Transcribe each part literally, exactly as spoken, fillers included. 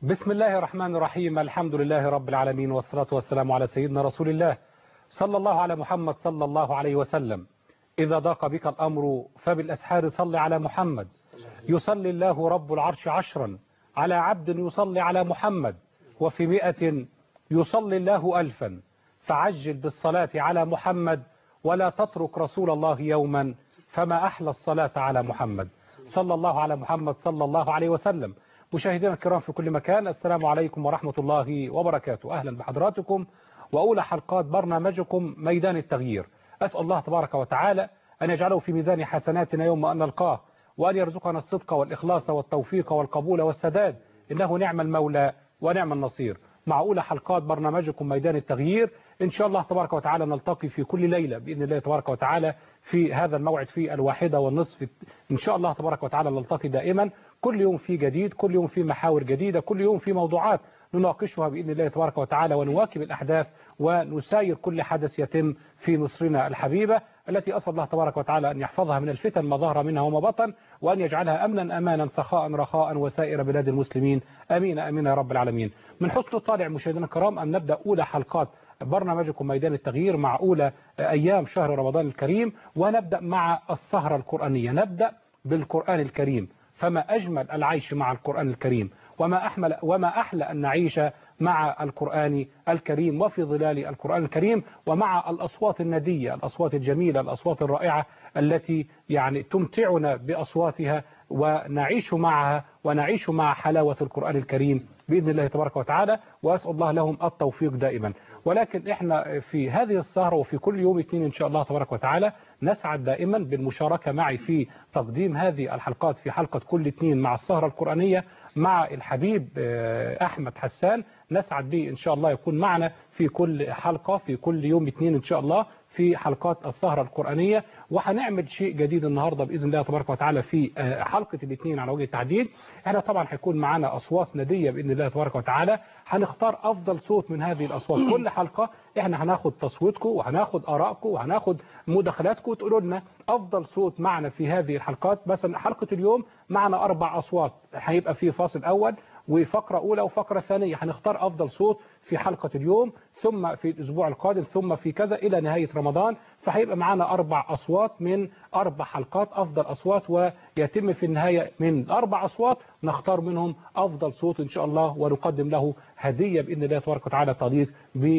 بسم الله الرحمن الرحيم. الحمد لله رب العالمين، والصلاة والسلام على سيدنا رسول الله صلى الله على محمد صلى الله عليه وسلم. إذا ضاق بك الأمر فبالأسحار صل على محمد. يصلي الله رب العرش عشرا على عبد يصلي على محمد، وفي مئة يصلي الله ألفا. فعجل بالصلاة على محمد ولا تترك رسول الله يوما، فما أحلى الصلاة على محمد صلى الله على محمد صلى الله عليه وسلم. مشاهدينا الكرام في كل مكان، السلام عليكم ورحمة الله وبركاته. أهلا بحضراتكم وأولى حلقات برنامجكم ميدان التغيير. أسأل الله تبارك وتعالى أن يجعله في ميزان حسناتنا يوم أن نلقاه، وأن يرزقنا الصدق والإخلاص والتوفيق والقبول والسداد، إنه نعم المولى ونعم النصير. مع أولى حلقات برنامجكم ميدان التغيير إن شاء الله تبارك وتعالى نلتقي في كل ليلة بإذن الله تبارك وتعالى في هذا الموعد في الواحدة والنصف. إن شاء الله تبارك وتعالى نلتقي دائما، كل يوم في جديد، كل يوم في محاور جديدة، كل يوم في موضوعات نناقشها بإذن الله تبارك وتعالى، ونواكب الأحداث ونساير كل حدث يتم في مصرنا الحبيبة التي أسأل الله تبارك وتعالى أن يحفظها من الفتن ما ظهر منها وما بطن، وأن يجعلها أمنا أمانا سخاء رخاء وسائر بلاد المسلمين. أمين أمين يا رب العالمين. من حسن الطالع مشاهدينا الكرام أن نبدأ أولى حلقات برنامجكم ميدان التغيير مع أولى أيام شهر رمضان الكريم، ونبدأ مع السهرة القرآنية. نبدأ بالقرآن الكريم، فما أجمل العيش مع القرآن الكريم، وما أحمل وما أحلى أن نعيش مع القرآن الكريم وفي ظلال القرآن الكريم، ومع الأصوات الندية، الأصوات الجميلة، الأصوات الرائعة التي يعني تمتعنا بأصواتها، ونعيش معها ونعيش مع حلاوة القرآن الكريم بإذن الله تبارك وتعالى، وأسأل الله لهم التوفيق دائما. ولكن إحنا في هذه السهرة وفي كل يوم اثنين إن شاء الله تبارك وتعالى نسعد دائما بالمشاركة معي في تقديم هذه الحلقات في حلقة كل اثنين مع السهرة القرآنية مع الحبيب أحمد حسان. نسعد به إن شاء الله يكون معنا في كل حلقة في كل يوم اثنين إن شاء الله في حلقات السهرة القرآنية. وهنعمل شيء جديد النهاردة بإذن الله تبارك وتعالى في حلقة الاثنين على وجه التحديد. احنا طبعا هيكون معنا أصوات ندية بإذن الله تبارك وتعالى، هنختار أفضل صوت من هذه الأصوات. كل حلقة احنا هناخد تصويتكم وهناخد آرائكم وهناخد مداخلاتكم، تقولوا لنا أفضل صوت معنا في هذه الحلقات. مثلا حلقة اليوم معنا أربع أصوات، هيبقى في فاصل أول وفقرة أولى وفقرة ثانية. هنختار أفضل صوت في حلقة اليوم، ثم في الأسبوع القادم، ثم في كذا إلى نهاية رمضان. فهيبقى معنا أربع أصوات من أربع حلقات، أفضل أصوات، ويتم في النهاية من أربع أصوات نختار منهم أفضل صوت إن شاء الله، ونقدم له هدية بإذن الله تبارك وتعالى تليق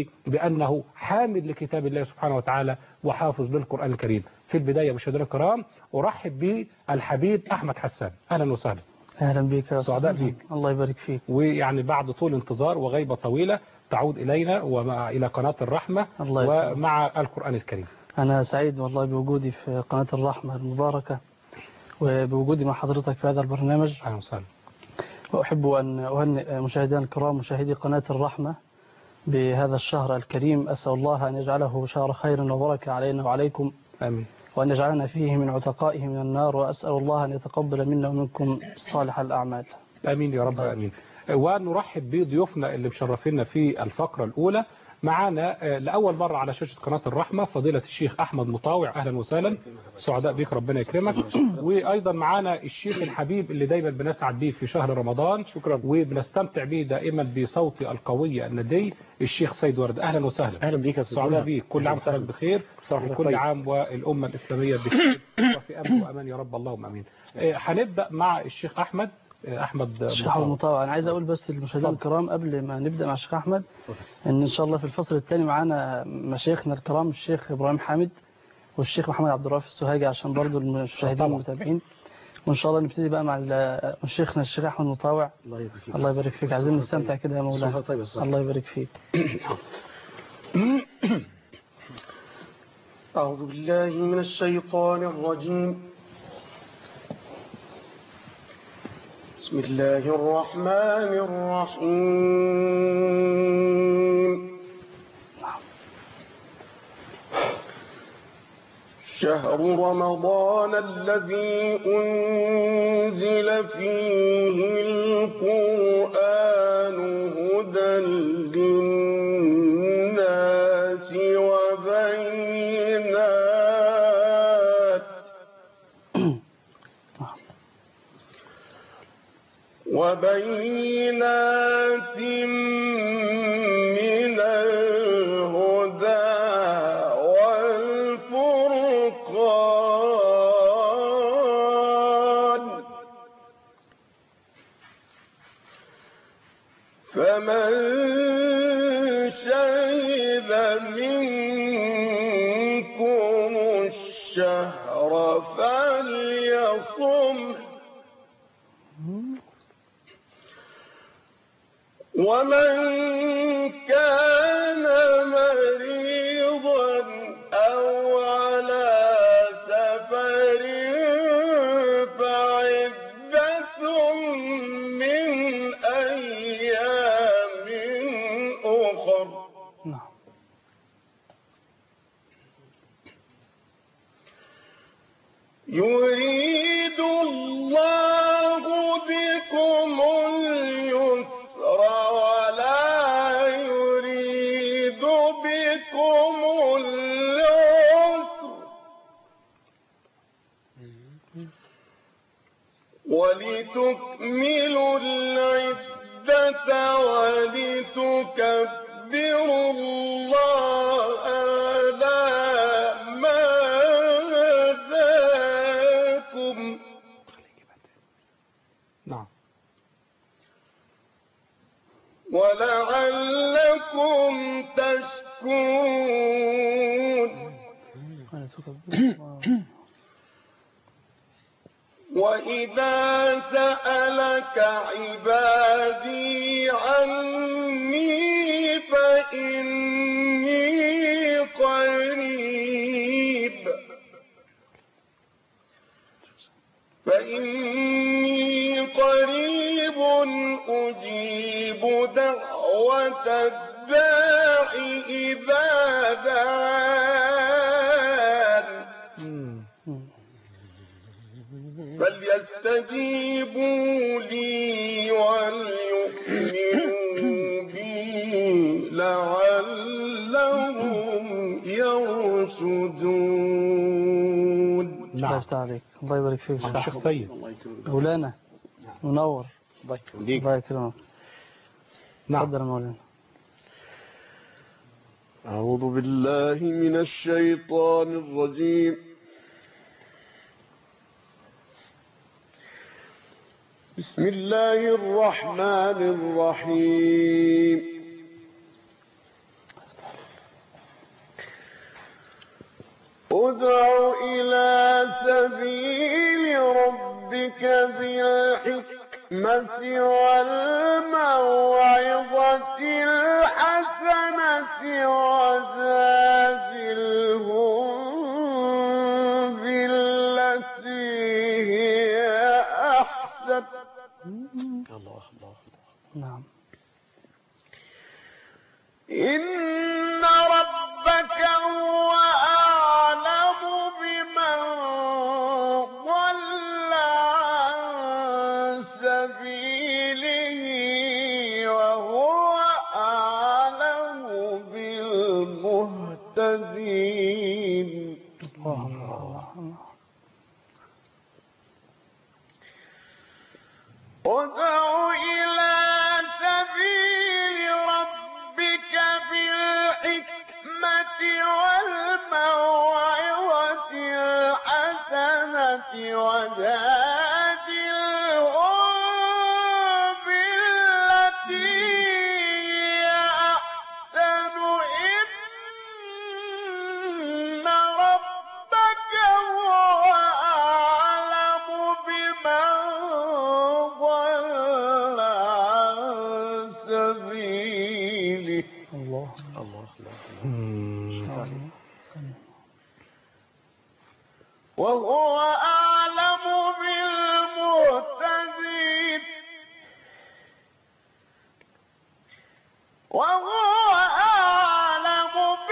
بأنه حامل لكتاب الله سبحانه وتعالى وحافظ للقرآن الكريم. في البداية مشاهدينا الكرام أرحب بالحبيب أحمد حسان. أهلا وسهلا. أهلا بك يا سعداء بك. الله يبارك فيك. ويعني بعد طول انتظار وغيبة طويلة تعود إلينا ومع إلى قناة الرحمة ومع القرآن الكريم. أنا سعيد والله بوجودي في قناة الرحمة المباركة وبوجودي مع حضرتك في هذا البرنامج. أهلا وسهلا. وأحب أن أهنئ مشاهدينا الكرام مشاهدي قناة الرحمة بهذا الشهر الكريم. أسأل الله أن يجعله شهر خير وبركة علينا وعليكم. آمين. وأن يجعلنا فيه من عتقائه من النار، وأسأل الله أن يتقبل منا ومنكم صالح الأعمال. آمين يا رب. آمين. ونرحب بضيوفنا اللي مشرفينا في الفقرة الأولى. معانا لأول مرة على شاشة قناة الرحمة فضيلة الشيخ أحمد مطاوع. أهلا وسهلا، سعداء بك، ربنا يكرمك. وأيضا معانا الشيخ الحبيب اللي دايما بنسعد به في شهر رمضان، شكرا، وبنستمتع به دائما بصوت القوي الندي، الشيخ سيد ورد. أهلا وسهلا. أهلا بك، سعداء بك. كل عام وحضرتك بخير، وكل عام والأمة الإسلامية بخير وفي أمن وأمان يا رب، اللهم أمين. هنبدأ مع الشيخ أحمد أحمد الشيخ أحمد مطاوع. أنا عايز أقول بس للمشاهدين الكرام قبل ما نبدأ مع الشيخ أحمد إن إن شاء الله في الفصل الثاني معانا مشايخنا الكرام الشيخ إبراهيم حامد والشيخ محمد عبد الرافع السوهاجي عشان برضو المشاهدين المتابعين. وإن شاء الله نبتدي بقى مع شيخنا الشيخ أحمد مطاوع. الله يبارك فيك. الله يبارك فيك. عايزين نستمتع كده يا مولانا. الله يبارك فيك. أعوذ بالله من الشيطان الرجيم. بسم الله الرحمن الرحيم. شهر رمضان الذي أنزل فيه القرآن هدى للناس وبينات وبينات من الهدى والفرقان فمن شهد منكم الشهر فليصم ومن كان مريضا أو على سفر فعدة من أيام أخر نعم. يريد الله بكم اليسر ولا يريد بكم العسر ولتكملوا العدة ولتكبروا الله على ما هداكم نعم. ولعلكم تشكرون وإذا سألك عبادي عني فإني قريب فإني قريب أجيب دعوة الداع إذا دعان فليستجيبوا لي وليؤمنوا بي لعلهم يرشدون. الله نعم. يفتح عليك. الله يبارك فيك يا الشيخ سيد. مولانا منور. الله يكرمك. الله يكرمك. نعم. تفضل يا مولانا. أعوذ بالله من الشيطان الرجيم. بسم الله الرحمن الرحيم. ادع إلى سبيل ربك بالحكمة والموعظة الحسنة وجادلهم بالتي هي أحسن. الله الله. نعم. إن ربك هو أعلم بمن ضل عن سبيله وهو أعلم بالمهتدين. الله الله الله. ادع إلى سبيل ربك بالحكمة والموعظة الحسنة وجادلهم بالتي هي أحسن إن ربك هو أعلم بمن ضل عن سبيله. الله الله الله. وهو أعلم بالمهتدين. وهو أعلم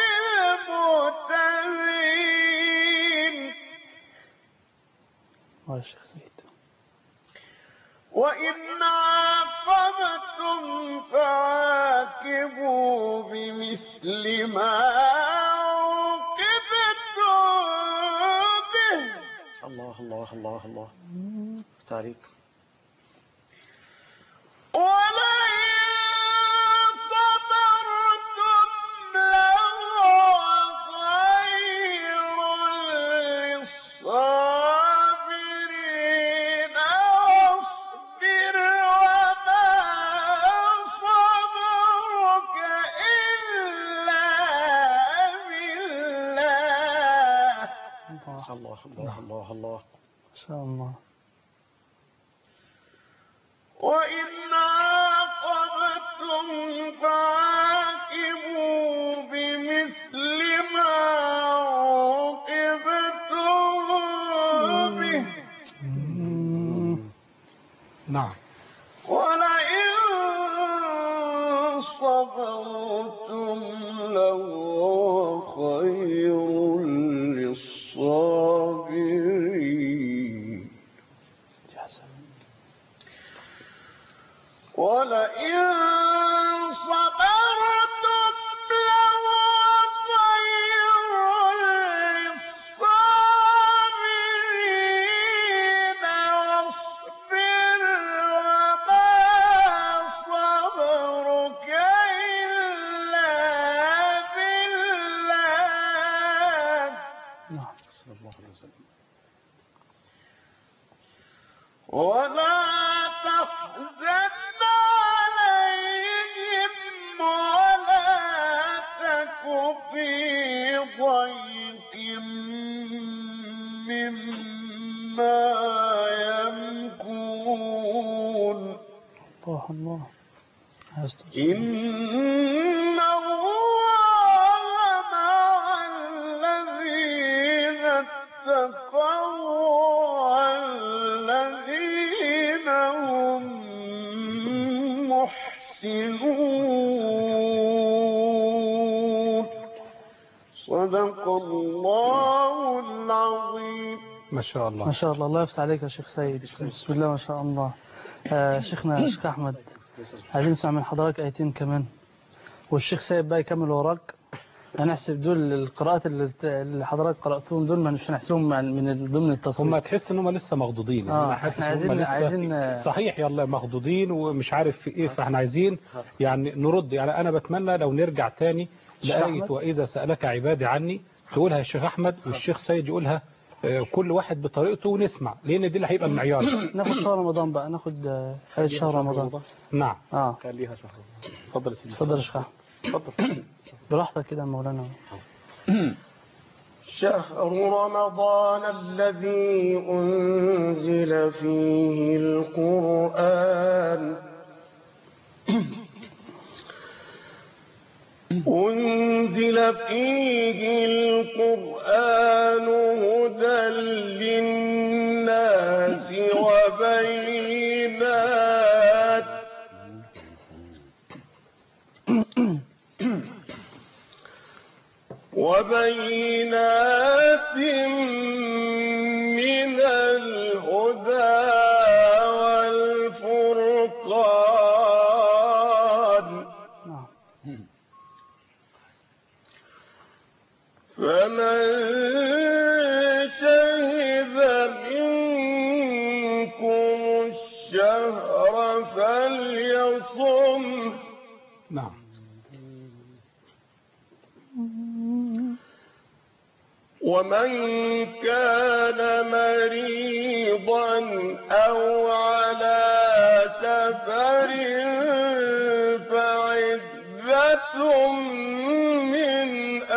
بالمهتدين. الله يا شيخ سيد. وإن عاقبتم فعاقبوا بمثل ما عوقبتم به. الله الله الله الله. تاريخ. الله. ما شاء الله. وإن عاقبتم فعاقبوا بمثل ما عوقبتم به نعم. ولئن صبرتم لهو خير للصابرين ولئن صبرتم لهو خير للصابرين واصبر وما صبرك إلا بالله نعم. صلى الله عليه وسلم. ولا تحزن عليهم ولا تك في ضيق مما يمكرون الله الله. إن الله مع الذين اتقوا والذين هم محسنون صدق الله العظيم. ما شاء الله. ما شاء الله. الله يفتح عليك يا شيخ سيد. بسم الله ما شاء الله. آه شيخنا الشيخ أحمد، عايزين نسمع من حضرتك آيتين كمان، والشيخ سيد بقى يكمل وراك. هنحسب دول القراءات اللي اللي حضرتك قرأتهم دول مش هنحسبهم من ضمن التصوير. هم تحس ان هم لسه مخضوضين. آه، انا حاسس احنا ان هم عايزين- لسه عايزين- صحيح يلا مخضوضين ومش عارف في ايه. فاحنا عايزين يعني نرد. يعني انا بتمنى لو نرجع تاني الشيخ لآية أحمد. وإذا سألك عبادي عني تقولها الشيخ أحمد والشيخ سيد يقولها، آه، كل واحد بطريقته ونسمع، لأن دي اللي هيبقى المعيار. ناخد شهر رمضان بقى، ناخد آه، آية شهر رمضان. نعم. اه كان ليها شهر. اتفضل يا سيدي. اتفضل يا شيخ أحمد. اتفضل. براحتك كده يا مولانا. شهر رمضان الذي أنزل فيه القرآن أنزل فيه القرآن هدى للناس وبينات وبينات من الهدى والفرقان نعم. فمن شهد منكم الشهر فليصم. نعم. ومن كان مريضا أو على سفر فعدة من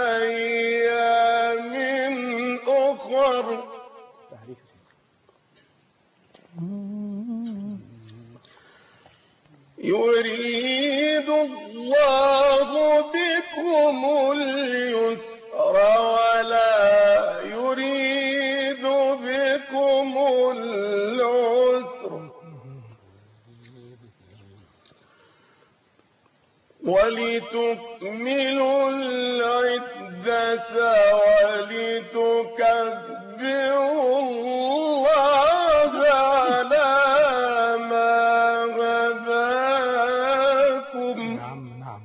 أيام أخر يريد الله بكم اليسر ولا يريد بكم العسر ولتكملوا العدة ولتكبروا الله على ما هداكم. نعم. نعم.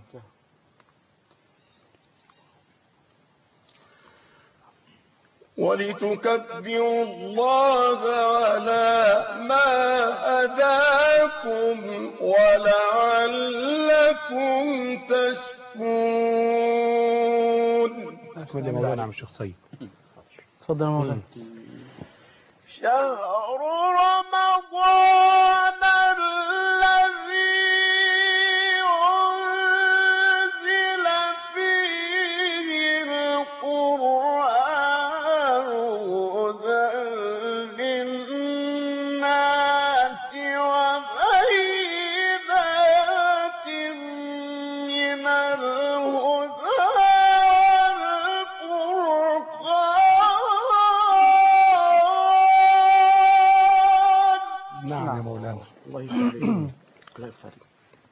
ولتكبروا الله على ما هداكم ولعلكم تشكرون. أكمل يا مولانا عم الشيخ سيد. اتفضل يا مولانا. شهر رمضان الذي أنزل فيه القرآن هدى الله الله يفتح عليك الله يفتح عليك.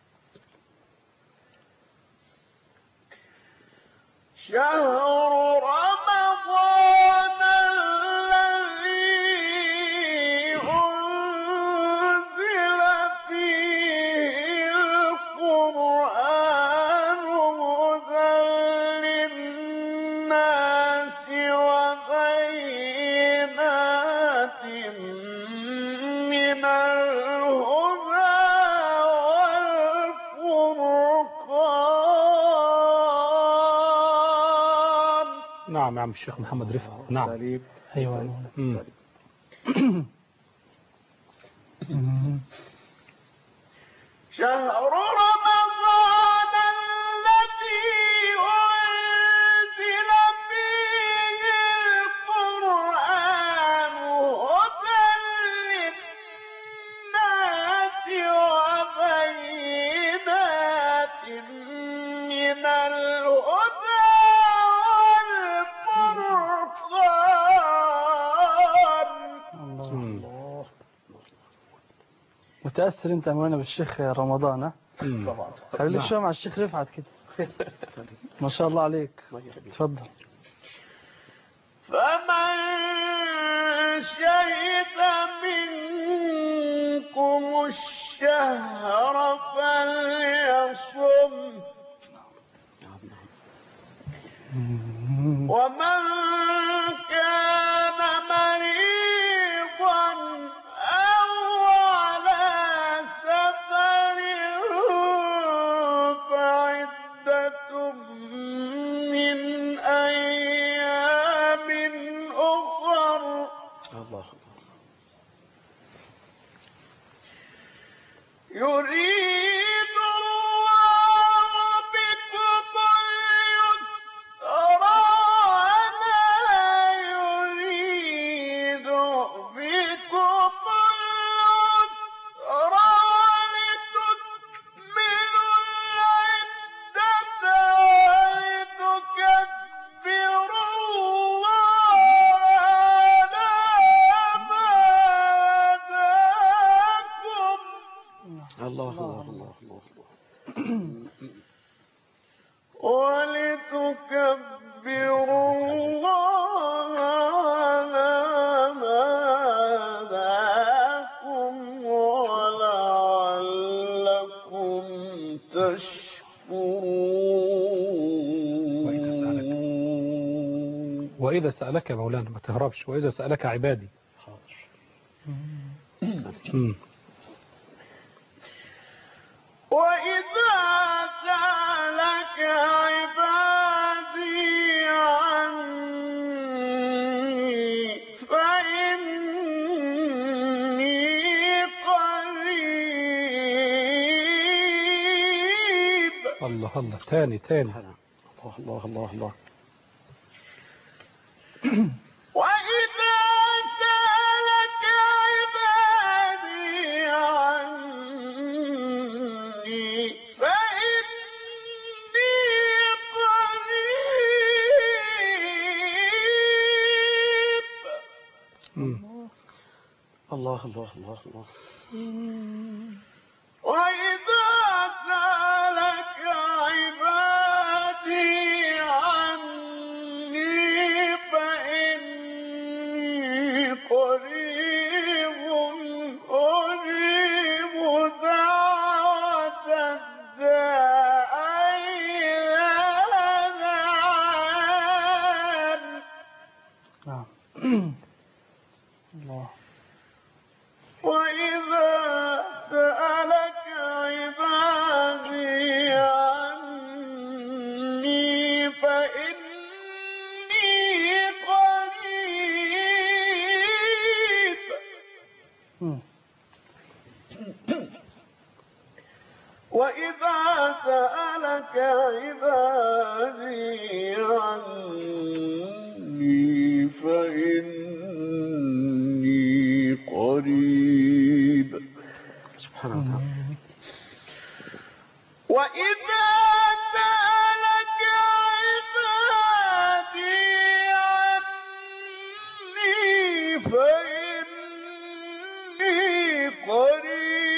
شهر رمضان الذي أنزل فيه القرآن هدى للناس وبينات من الهدى والفرقان. نعم يا عم الشيخ محمد رفعت. نعم. تعليق. أيوة. مم. شهر رمضان الذي أنزل فيه القرآن هدى للناس وبينات من الهدى والفرقان. مم. متأثر انت امانه بالشيخ رمضان ها؟ مم. طبعا. خليك نعم. شويه مع الشيخ رفعت كده. ما شاء الله عليك. الله يحبك. اتفضل. فمن شهد منكم الشهر فليصم ومن كان مريضا أو على سفر فعدة من أيام أخر الله يريد الله بكم اليسر ولا يريد بكم العسر ولتكملوا العدة ولتكبروا الله على ما هداكم. الله الله الله الله ولتكبروا الله على ما هداكم ولعلكم وإذا سألك. تشكرون. وإذا سألك يا مولانا ما تهربش. وإذا سألك عبادي. مم. وإذا سألك عبادي عني فإني قريب. الله الله. تاني تاني. الله الله الله الله. وإذا سألك عبادي عني فإني قريب. مم. الله الله الله الله. وإذا سألك عبادي عني فإني قريب أجيب دعوة الداع إذا دعان. نعم. الله. وإذا سألك عبادي عني فإني قريب. مم. وإذا سألك عبادي عني فإني قريب. سبحان الله. وإذا سألك عبادي عني فإني قريب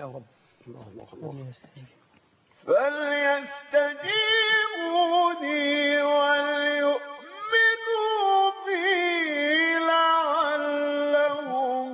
يا رب. الله الله الله. فليستجيبوا لي وليؤمنوا بي لعلهم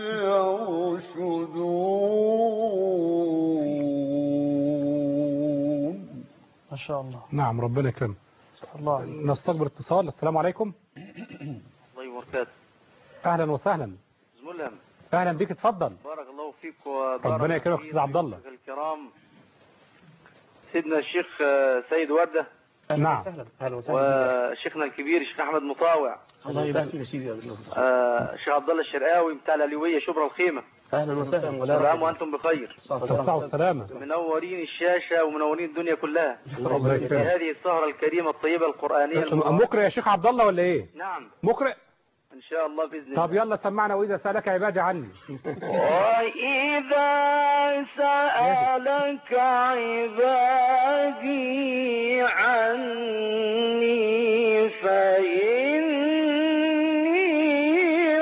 يرشدون. ما شاء الله. نعم ربنا يكرمك. الله. نستقبل اتصال. السلام عليكم. الله وبركاته. اهلا وسهلا. ملهم. اهلا بك، اتفضل. بارك الله فيك وبارك ربنا يكرمك استاذ عبد الله. الكرام سيدنا الشيخ سيد وردة. نعم. اهلا وسهلا. وشيخنا الكبير الشيخ احمد مطاوع. الله يبارك فيك يا سيدي. الشيخ عبد الله الشرقاوي بتاع العلوية شبرا الخيمة. اهلا وسهلا. سلام وانتم بخير. الصحة والسلامة. منورين الشاشة ومنورين الدنيا كلها ربنا في يكرمك. هذه السهرة الكريمة الطيبة القرآنية المباركة. مقرئ يا شيخ عبد الله ولا ايه؟ نعم مقرئ. ان شاء الله باذن الله. طب يلا سمعنا واذا سالك عبادي عني. وإذا سألك عبادي عني فإني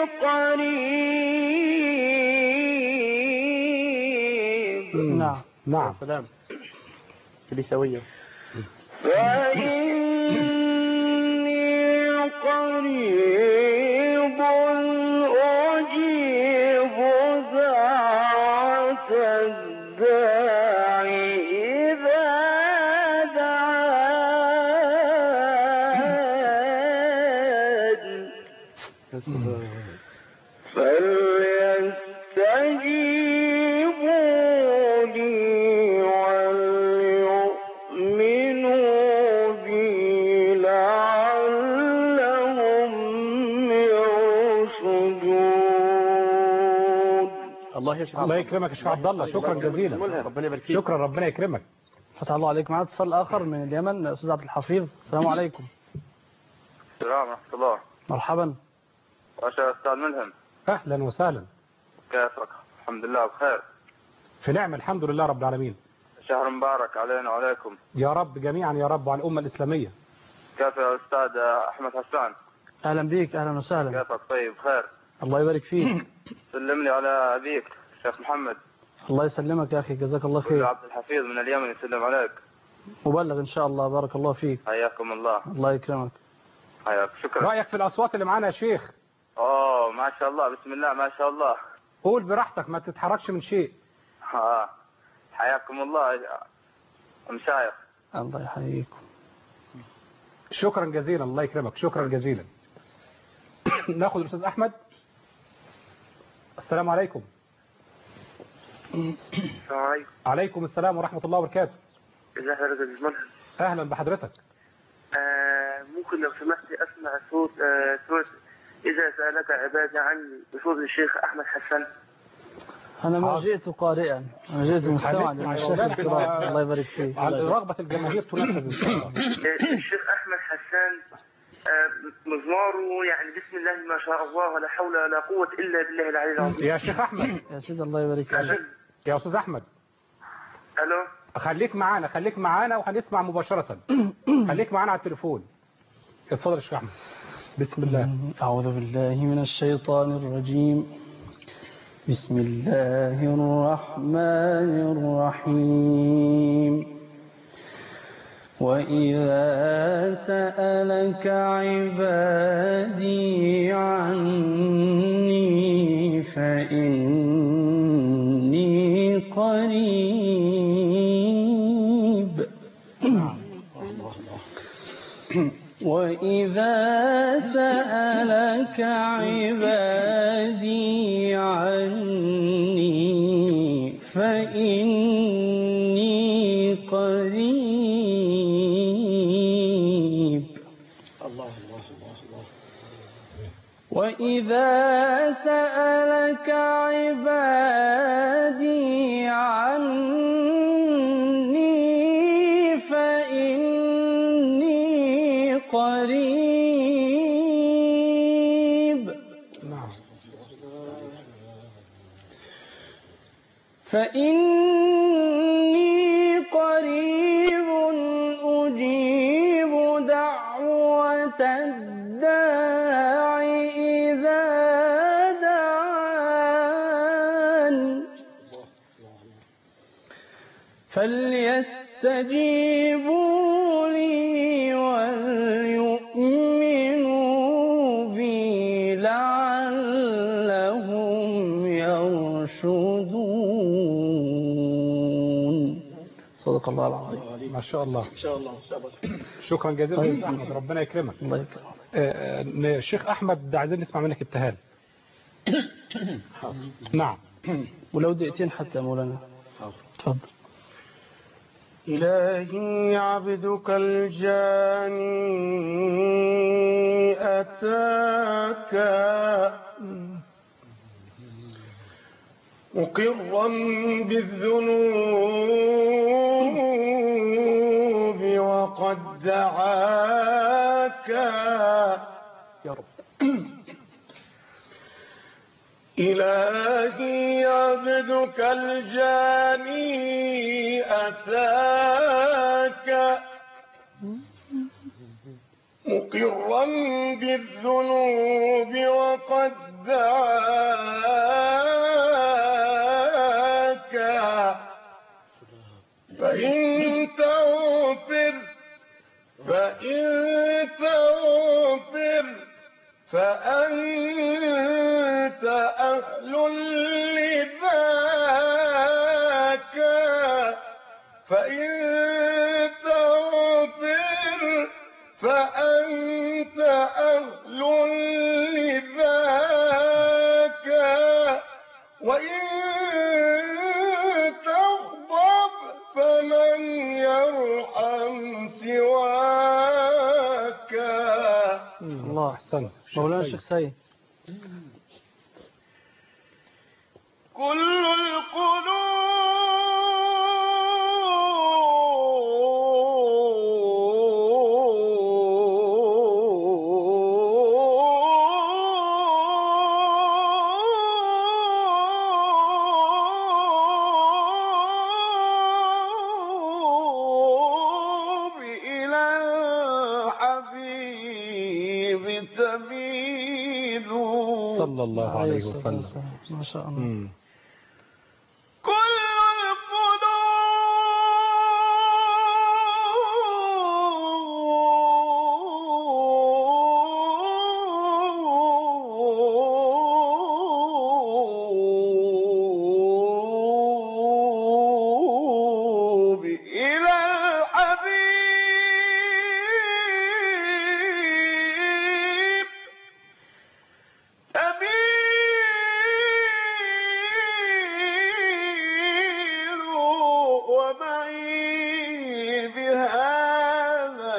قريب. نعم. نعم. سلام. اللي سويه. فإني قريب أجيب دعوة الداعي إذا دعاني فليستجيبوا لي وليؤمنوا بي لعلهم يرشدون. الله يا شيخ. الله يكرمك يا شيخ عبد الله، شكرا جزيلا. ربنا يبارك فيك. شكرا ربنا يكرمك. فتح الله عليك. معنا اتصال آخر من اليمن، أستاذ عبد الحفيظ. السلام عليكم. السلام ورحمة الله. مرحبا. واشا استاذ ملهم. اهلا وسهلا. كيفك؟ الحمد لله بخير. في نعم الحمد لله رب العالمين. شهر مبارك علينا وعليكم. يا رب جميعا يا رب، وعلى الأمة الإسلامية. كيف يا استاذ احمد حسان؟ أهلا بيك. أهلا وسهلا. كيفك؟ طيب بخير. الله يبارك فيك. سلم لي على ابيك شيخ محمد. الله يسلمك يا أخي، جزاك الله كل خير. عبد الحفيظ من اليمن يسلم عليك. مبلغ إن شاء الله. بارك الله فيك. حياكم الله. الله يكرمك. حياك. شكرا. رأيك في الأصوات اللي معانا يا شيخ؟ اوه ما شاء الله بسم الله ما شاء الله. قول براحتك ما تتحركش من شيء. ها حياكم الله يا مشايخ. الله يحييكم. شكرا جزيلا. الله يكرمك. شكرا جزيلا. ناخذ الأستاذ أحمد. السلام عليكم. السلام عليكم. عليكم السلام ورحمة الله وبركاته. ازي حضرتك يا ملهم؟ أهلا بحضرتك. آه ممكن لو سمحت اسمع صوت آه صوت اذا سالك عبادي عني بصوت الشيخ احمد حسن. أنا ما حاضر. جئت قارئا، أنا جئت مستمعا هنسمع للشيخ الشباب. الكرام. الله يبارك فيك. على رغبة الجماهير تنفذ إن شاء الله. الشيخ احمد حسان آه مزماره يعني بسم الله ما شاء الله ولا حول ولا قوه الا بالله العلي العظيم. يا شيخ أحمد. يا سيدي الله يبارك فيك. يا أستاذ أحمد. الو. خليك معانا خليك معانا وهنسمع مباشرة. خليك معانا على التليفون. اتفضل يا شيخ أحمد. بسم الله. أعوذ بالله من الشيطان الرجيم. بسم الله الرحمن الرحيم. وإذا سألك عبادي عني فإني قريب. وإذا سألك عبادي عني فإني قريب. الله الله الله الله. وإذا سألك عبادي عني فإني قريب. نعم. فإني قريب أجيب دعوة الداع إذا دعان فليستجيبوا لي وليؤمنوا بي لعلهم يرشدون. صدق الله العظيم. ما شاء الله. إن شاء الله إن شاء الله. شكرا جزيلا طيب. أستاذ أحمد، ربنا يكرمك. الله يكرمك. آه، آه، الشيخ أحمد عايزين نسمع منك ابتهال. نعم. ولو دقيقتين حتى يا مولانا. تفضل. إلهي عبدك الجاني أتاك مقرا بالذنوب وقد دعاك يا رب. إلهي عبدك الجاني أتاك مقرا بالذنوب وقد دعاك فإن تغفر فإن تغفر فأنت أهل لذاك فإن تغفر فأنت أهل لذاك وإن تغضب فمن يرحم سواك. الله أحسنت. مولانا الشيخ سيد. كل القلوب إلى الحبيب تميل صلى الله عليه وسلم. ما شاء الله. مم. كل القلوب إلى الحبيب أمير ومعي بهذا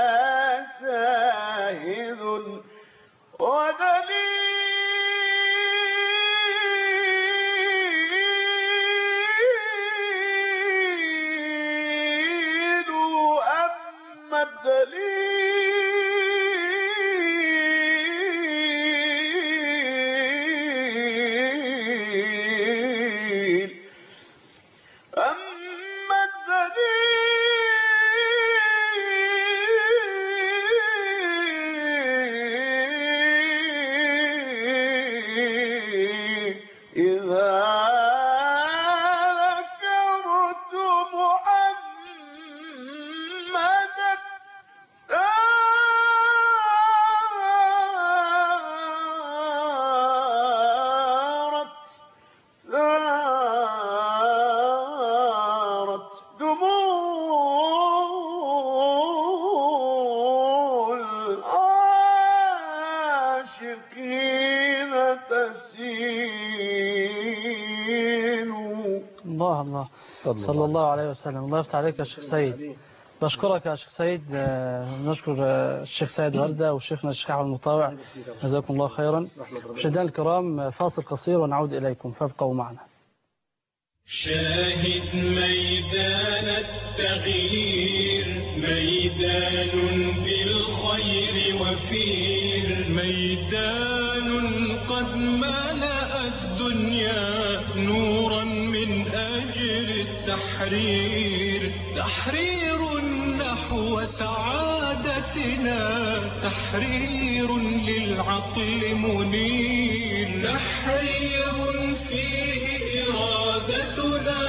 شاهد ودليل أما الدليل أما الدليل إذا ذكرت محمدا سارت سارت دموع العاشقين تسيل. الله الله صلى الله عليه وسلم. الله يفتح عليك يا شيخ سيد. بشكرك يا شيخ سيد. آه، نشكر آه، الشيخ سيد وردة وشيخنا الشيخ أحمد المطاوع، جزاكم الله خيرا. مشاهدينا الكرام، آه، فاصل قصير ونعود إليكم فابقوا معنا. شاهد ميدان التغيير، ميدان بالخير وفير، ميدان قد ملأ الدنيا نورا من أجل التحرير، تحرير نحو سعادتنا، تحرير للعقل منير، تحرير فيه إرادتنا